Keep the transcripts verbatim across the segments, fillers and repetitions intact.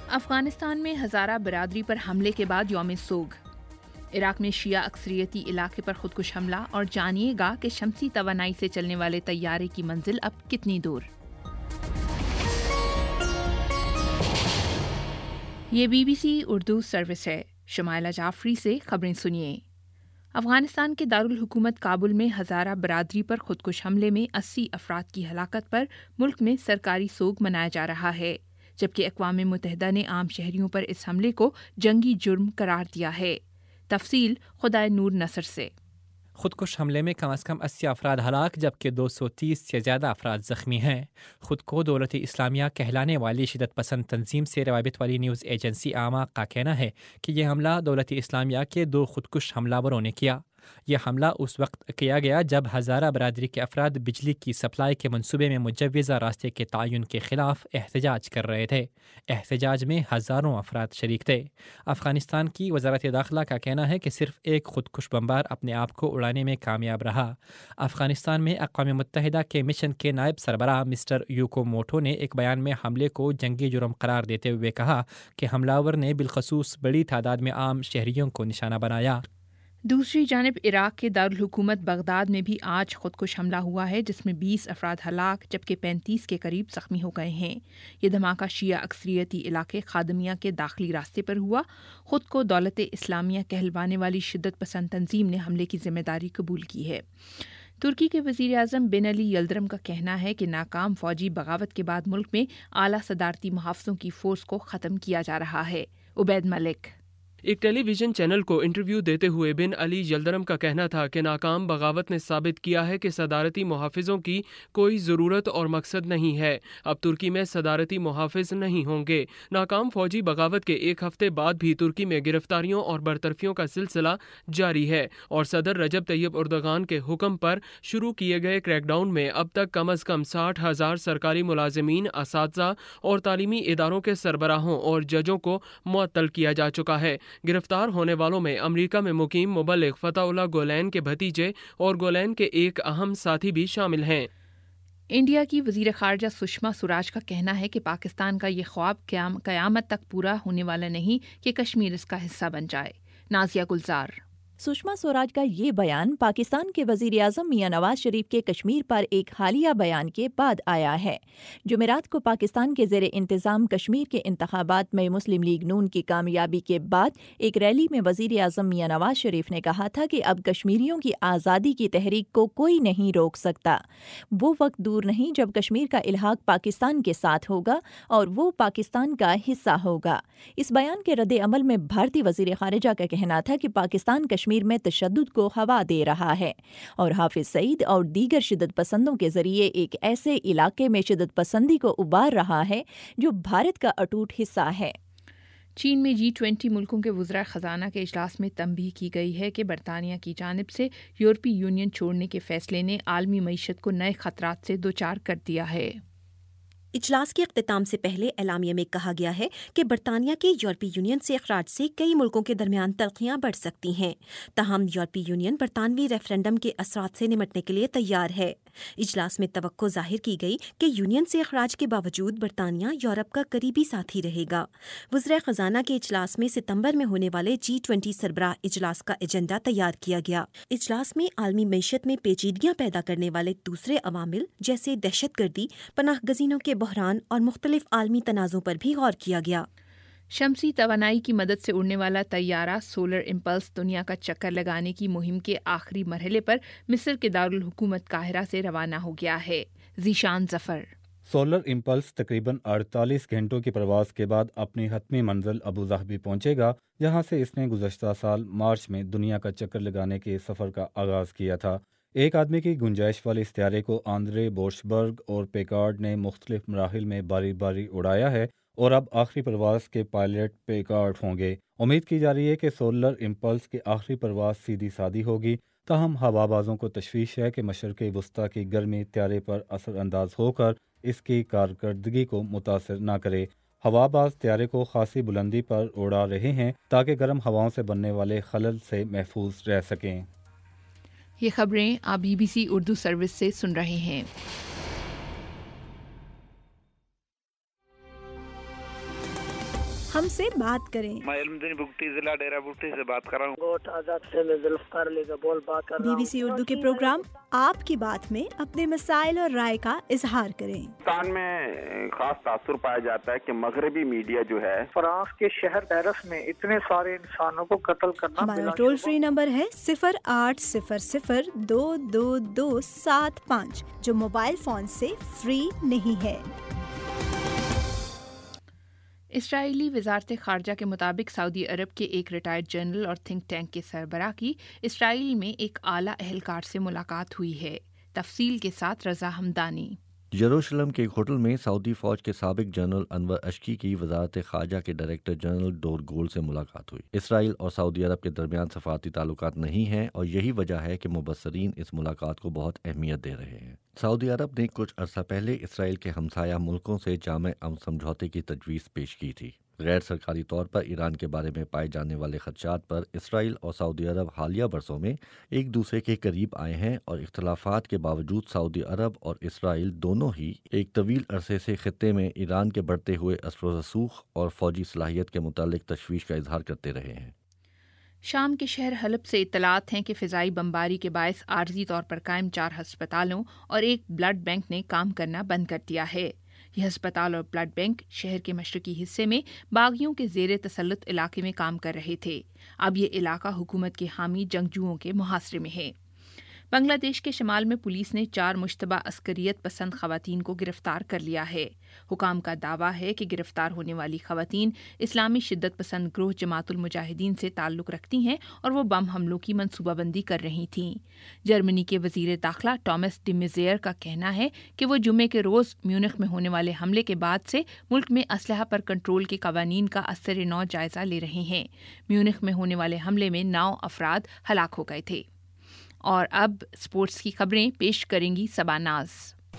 افغانستان میں ہزارہ برادری پر حملے کے بعد یوم سوگ. عراق میں شیعہ اکثریتی علاقے پر خودکش حملہ اور جانیے گا کہ شمسی توانائی سے چلنے والے طیارے کی منزل اب کتنی دور. یہ B B C Urdu service ہے. شمائلہ جعفری سے خبریں سنیے. افغانستان کے دارالحکومت کابل میں ہزارہ برادری پر خودکش حملے میں اسی افراد کی ہلاکت پر ملک میں سرکاری سوگ منایا جا رہا ہے، جبکہ اقوام متحدہ نے عام شہریوں پر اس حملے کو جنگی جرم قرار دیا ہے. تفصیل خدائے نور نصر سے. خودکش حملے میں کم از کم اسی افراد ہلاک جبکہ دو سو تیس سے زیادہ افراد زخمی ہیں. خود کو دولت اسلامیہ کہلانے والی شدت پسند تنظیم سے روابط والی نیوز ایجنسی آما کا کہنا ہے کہ یہ حملہ دولت اسلامیہ کے دو خودکش حملہ وروں نے کیا. یہ حملہ اس وقت کیا گیا جب ہزارہ برادری کے افراد بجلی کی سپلائی کے منصوبے میں مجوزہ راستے کے تعین کے خلاف احتجاج کر رہے تھے. احتجاج میں ہزاروں افراد شریک تھے. افغانستان کی وزارت داخلہ کا کہنا ہے کہ صرف ایک خودکش بمبار اپنے آپ کو اڑانے میں کامیاب رہا. افغانستان میں اقوام متحدہ کے مشن کے نائب سربراہ مسٹر یوکو موٹو نے ایک بیان میں حملے کو جنگی جرم قرار دیتے ہوئے کہا کہ حملاور نے بالخصوص بڑی تعداد میں عام شہریوں کو نشانہ بنایا. دوسری جانب عراق کے دارالحکومت بغداد میں بھی آج خودکش حملہ ہوا ہے، جس میں بیس افراد ہلاک جبکہ پینتیس کے قریب زخمی ہو گئے ہیں. یہ دھماکہ شیعہ اکثریتی علاقے خادمیہ کے داخلی راستے پر ہوا. خود کو دولت اسلامیہ کہلوانے والی شدت پسند تنظیم نے حملے کی ذمہ داری قبول کی ہے. ترکی کے وزیر اعظم بن علی یلدرم کا کہنا ہے کہ ناکام فوجی بغاوت کے بعد ملک میں اعلیٰ صدارتی محافظوں کی فورس کو ختم کیا جا رہا ہے. عبید ملک. ایک ٹیلی ویژن چینل کو انٹرویو دیتے ہوئے بن علی یلدرم کا کہنا تھا کہ ناکام بغاوت نے ثابت کیا ہے کہ صدارتی محافظوں کی کوئی ضرورت اور مقصد نہیں ہے. اب ترکی میں صدارتی محافظ نہیں ہوں گے. ناکام فوجی بغاوت کے ایک ہفتے بعد بھی ترکی میں گرفتاریوں اور برطرفیوں کا سلسلہ جاری ہے اور صدر رجب طیب اردوغان کے حکم پر شروع کیے گئے کریک ڈاؤن میں اب تک کم از کم ساٹھ ہزار سرکاری ملازمین، اساتذہ اور تعلیمی اداروں کے سربراہوں اور ججوں کو معطل کیا جا چکا ہے. گرفتار ہونے والوں میں امریکہ میں مقیم مبلغ فتح اللہ گولین کے بھتیجے اور گولین کے ایک اہم ساتھی بھی شامل ہیں. انڈیا کی وزیر خارجہ سشما سوراج کا کہنا ہے کہ پاکستان کا یہ خواب قیامت تک پورا ہونے والا نہیں کہ کشمیر اس کا حصہ بن جائے. نازیہ گلزار. سشما سوراج کا یہ بیان پاکستان کے وزیر اعظم میاں نواز شریف کے کشمیر پر ایک حالیہ بیان کے بعد آیا ہے. جمعرات کو پاکستان کے زیر انتظام کشمیر کے انتخابات میں مسلم لیگ نون کی کامیابی کے بعد ایک ریلی میں وزیر اعظم میاں نواز شریف نے کہا تھا کہ اب کشمیریوں کی آزادی کی تحریک کو کوئی نہیں روک سکتا. وہ وقت دور نہیں جب کشمیر کا الحاق پاکستان کے ساتھ ہوگا اور وہ پاکستان کا حصہ ہوگا. اس بیان کے رد عمل میں بھارتی وزیر خارجہ کا کہنا تھا کہ پاکستان کشمیر کشمیر میں تشدد کو ہوا دے رہا ہے اور حافظ سعید اور دیگر شدت پسندوں کے ذریعے ایک ایسے علاقے میں شدت پسندی کو ابار رہا ہے جو بھارت کا اٹوٹ حصہ ہے. چین میں جی ٹوینٹی ملکوں کے وزراء خزانہ کے اجلاس میں تنبیہ کی گئی ہے کہ برطانیہ کی جانب سے یورپی یونین چھوڑنے کے فیصلے نے عالمی معیشت کو نئے خطرات سے دوچار کر دیا ہے. اجلاس کے اختتام سے پہلے اعلامیہ میں کہا گیا ہے کہ برطانیہ کے یورپی یونین سے اخراج سے کئی ملکوں کے درمیان تلخیاں بڑھ سکتی ہیں. تاہم یورپی یونین برطانوی ریفرنڈم کے اثرات سے نمٹنے کے لیے تیار ہے. اجلاس میں توقع ظاہر کی گئی کہ یونین سے اخراج کے باوجود برطانیہ یورپ کا قریبی ساتھی رہے گا. وزراء خزانہ کے اجلاس میں ستمبر میں ہونے والے جی ٹوینٹی سربراہ اجلاس کا ایجنڈا تیار کیا گیا. اجلاس میں عالمی معیشت میں پیچیدگیاں پیدا کرنے والے دوسرے عوامل جیسے دہشت گردی، پناہ گزینوں کے بحران اور مختلف عالمی تنازعوں پر بھی غور کیا گیا. شمسی توانائی کی مدد سے اڑنے والا طیارہ سولر امپلس دنیا کا چکر لگانے کی مہم کے آخری مرحلے پر مصر کے دارالحکومت قاہرہ سے روانہ ہو گیا ہے. ذیشان ظفر. سولر امپلس تقریباً اڑتالیس گھنٹوں کی پرواز کے بعد اپنی حتمی منزل ابوظہبی پہنچے گا، جہاں سے اس نے گزشتہ سال مارچ میں دنیا کا چکر لگانے کے سفر کا آغاز کیا تھا. ایک آدمی کی گنجائش والے اس طیارے کو آندرے بورشبرگ اور پیکارڈ نے مختلف مراحل میں باری باری اڑایا ہے اور اب آخری پرواز کے پائلٹ پیکارڈ ہوں گے. امید کی جا رہی ہے کہ سولر امپلس کی آخری پرواز سیدھی سادی ہوگی. تاہم ہوا بازوں کو تشویش ہے کہ مشرق وسطیٰ کی گرمی طیارے پر اثر انداز ہو کر اس کی کارکردگی کو متاثر نہ کرے. ہوا باز طیارے کو خاصی بلندی پر اڑا رہے ہیں تاکہ گرم ہواؤں سے بننے والے خلل سے محفوظ رہ سکیں. یہ خبریں آپ B B C Urdu service سے سن رہے ہیں. ہم سے بات کریں۔ میں علمدین بگٹی ضلع ڈیرہ بگٹی سے بات کر رہا ہوں۔ بی بی سی اردو کے پروگرام آپ کی بات میں اپنے مسائل اور رائے کا اظہار کریں۔ پاکستان میں خاص تاثر پایا جاتا ہے کہ مغربی میڈیا جو ہے فرانس کے شہر پیرس میں اتنے سارے انسانوں کو قتل کرنا۔ ہمارا ٹول فری نمبر ہے صفر آٹھ صفر صفر دو دو دو سات پانچ، جو موبائل فون سے فری نہیں ہے۔ اسرائیلی وزارت خارجہ کے مطابق سعودی عرب کے ایک ریٹائرڈ جنرل اور تھنک ٹینک کے سربراہ کی اسرائیل میں ایک اعلیٰ اہلکار سے ملاقات ہوئی ہے۔ تفصیل کے ساتھ رضا ہمدانی۔ یروشلم کے ایک ہوٹل میں سعودی فوج کے سابق جنرل انور اشکی کی وزارت خارجہ کے ڈائریکٹر جنرل ڈور گول سے ملاقات ہوئی۔ اسرائیل اور سعودی عرب کے درمیان سفارتی تعلقات نہیں ہیں اور یہی وجہ ہے کہ مبصرین اس ملاقات کو بہت اہمیت دے رہے ہیں۔ سعودی عرب نے کچھ عرصہ پہلے اسرائیل کے ہمسایہ ملکوں سے جامع امن سمجھوتے کی تجویز پیش کی تھی۔ غیر سرکاری طور پر ایران کے بارے میں پائے جانے والے خدشات پر اسرائیل اور سعودی عرب حالیہ برسوں میں ایک دوسرے کے قریب آئے ہیں اور اختلافات کے باوجود سعودی عرب اور اسرائیل دونوں ہی ایک طویل عرصے سے خطے میں ایران کے بڑھتے ہوئے اثر و رسوخ اور فوجی صلاحیت کے متعلق تشویش کا اظہار کرتے رہے ہیں۔ شام کے شہر حلب سے اطلاعات ہیں کہ فضائی بمباری کے باعث عارضی طور پر قائم چار ہسپتالوں اور ایک بلڈ بینک نے کام کرنا بند کر دیا ہے۔ یہ ہسپتال اور بلڈ بینک شہر کے مشرقی حصے میں باغیوں کے زیر تسلط علاقے میں کام کر رہے تھے۔ اب یہ علاقہ حکومت کے حامی جنگجوؤں کے محاصرے میں ہے۔ بنگلہ دیش کے شمال میں پولیس نے چار مشتبہ عسکریت پسند خواتین کو گرفتار کر لیا ہے۔ حکام کا دعویٰ ہے کہ گرفتار ہونے والی خواتین اسلامی شدت پسند گروہ جماعت المجاہدین سے تعلق رکھتی ہیں اور وہ بم حملوں کی منصوبہ بندی کر رہی تھیں۔ جرمنی کے وزیر داخلہ ٹامس ڈی میزیئر کا کہنا ہے کہ وہ جمعے کے روز میونخ میں ہونے والے حملے کے بعد سے ملک میں اسلحہ پر کنٹرول کے قوانین کا اثر نو جائزہ لے رہے ہیں۔ میونخ میں ہونے والے حملے میں نو افراد ہلاک ہو گئے تھے۔ اور اب اسپورٹس کی خبریں پیش کریں گی صبا ناز۔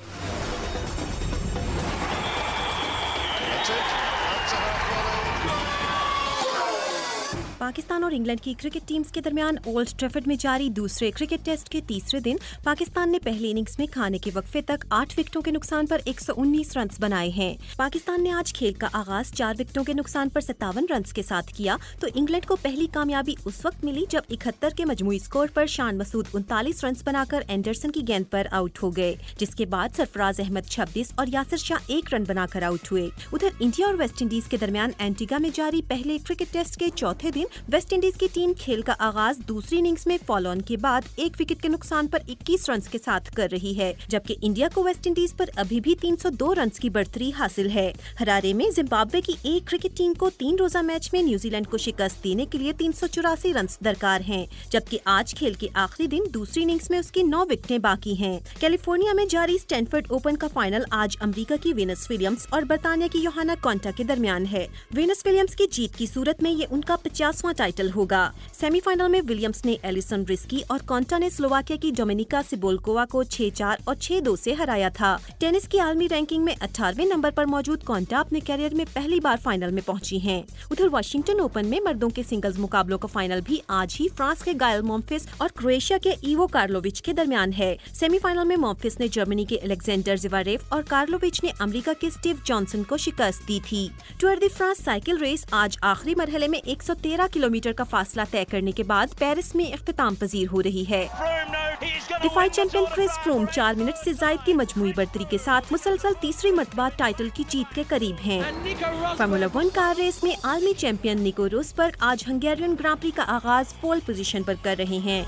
پاکستان اور انگلینڈ کی کرکٹ ٹیمز کے درمیان اولڈ ٹریفرڈ میں جاری دوسرے کرکٹ ٹیسٹ کے تیسرے دن پاکستان نے پہلی اننگز میں کھانے کے وقفے تک آٹھ وکٹوں کے نقصان پر ایک سو انیس رنز بنائے ہیں۔ پاکستان نے آج کھیل کا آغاز چار وکٹوں کے نقصان پر ستاون رنز کے ساتھ کیا تو انگلینڈ کو پہلی کامیابی اس وقت ملی جب اکہتر کے مجموعی سکور پر شان مسعود انتالیس رنز بنا کر اینڈرسن کی گیند پر آؤٹ ہو گئے، جس کے بعد سرفراز احمد چھبیس اور یاسر شاہ ایک رن بنا کر آؤٹ ہوئے۔ ادھر انڈیا اور ویسٹ انڈیز کے درمیان اینٹیگا میں جاری پہلے کرکٹ ٹیسٹ کے چوتھے دن ویسٹ انڈیز کی ٹیم کھیل کا آغاز دوسری اننگز میں فالو آن کے بعد ایک وکٹ کے نقصان پر اکیس رنز کے ساتھ کر رہی ہے، جبکہ انڈیا کو ویسٹ انڈیز پر ابھی بھی تین سو دو رنز کی بڑھتری حاصل ہے۔ ہرارے میں زمبابوے کی ایک کرکٹ ٹیم کو تین روزہ میچ میں نیوزی لینڈ کو شکست دینے کے لیے تین سو چوراسی رنز درکار ہیں، جبکہ آج کھیل کے آخری دن دوسری اننگز میں اس کی نو وکٹیں باقی ہیں۔ کیلیفورنیا میں جاری اسٹینفورڈ اوپن کا فائنل آج امریکہ کی وینس ولیمز اور برطانیہ کی یوہانا کونٹا کے درمیان ہے۔ وینس ولیمز کی جیت کی صورت میں یہ ان کا پچاسواں ٹائٹل ہوگا۔ سیمی فائنل میں ولیمز نے ایلیسن رسکی اور کونٹا نے سلوواکیہ کی ڈومینیکا سیبولکووا کو چھ چار اور چھ دو سے ہرایا تھا۔ ٹینس کی عالمی رینکنگ میں اٹھارہویں نمبر پر موجود کونٹا اپنے کیریئر میں پہلی بار فائنل میں پہنچی ہیں۔ ادھر واشنگٹن اوپن میں مردوں کے سنگلز مقابلوں کا فائنل بھی آج ہی فرانس کے گائل مونفس اور کروشیا کے ایوو کارلووچ کے درمیان ہے۔ سیمی فائنل میں مونفس نے جرمنی کے الیگزینڈر زیواریف اور کارلووچ نے امریکہ کے اسٹیو جانسن کو شکست دی تھی۔ Tour de France cycle race آج آخری مرحلے میں ایک سو تیرہ کلومیٹر کا فاصلہ طے کرنے کے بعد پیرس میں اختتام پذیر ہو رہی ہے۔ دفاعی چیمپئن کرس فروم چار منٹ سے زائد کی مجموعی برتری کے ساتھ مسلسل تیسری مرتبہ ٹائٹل کی جیت کے قریب ہیں۔ فارمولا ون کار ریس میں عالمی چیمپئن نیکو روسبرگ آج ہنگیرین گرانڈ پری کا آغاز پول پوزیشن پر کر رہے ہیں۔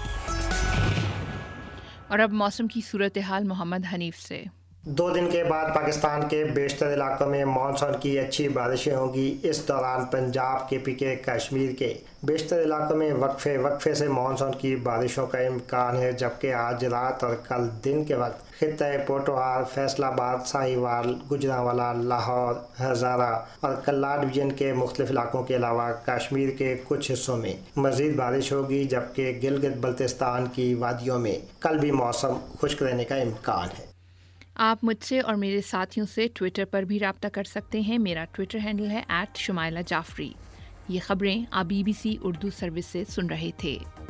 اور اب موسم کی صورتحال محمد حنیف سے۔ دو دن کے بعد پاکستان کے بیشتر علاقوں میں مانسون کی اچھی بارشیں ہوں گی۔ اس دوران پنجاب کے پی کے کشمیر کے بیشتر علاقوں میں وقفے وقفے سے مانسون کی بارشوں کا امکان ہے، جبکہ آج رات اور کل دن کے وقت خطۂ پوٹوہار، فیصل آباد، ساہیوال، گجرانوالہ، لاہور، ہزارہ اور کلا ڈویژن کے مختلف علاقوں کے علاوہ کشمیر کے کچھ حصوں میں مزید بارش ہوگی، جبکہ گلگت بلتستان کی وادیوں میں کل بھی موسم خشک رہنے کا امکان ہے۔ آپ مجھ سے اور میرے ساتھیوں سے ٹویٹر پر بھی رابطہ کر سکتے ہیں۔ میرا ٹویٹر ہینڈل ہے ایٹ شمائلہ جعفری۔ یہ خبریں آپ B B C Urdu service سے سن رہے تھے۔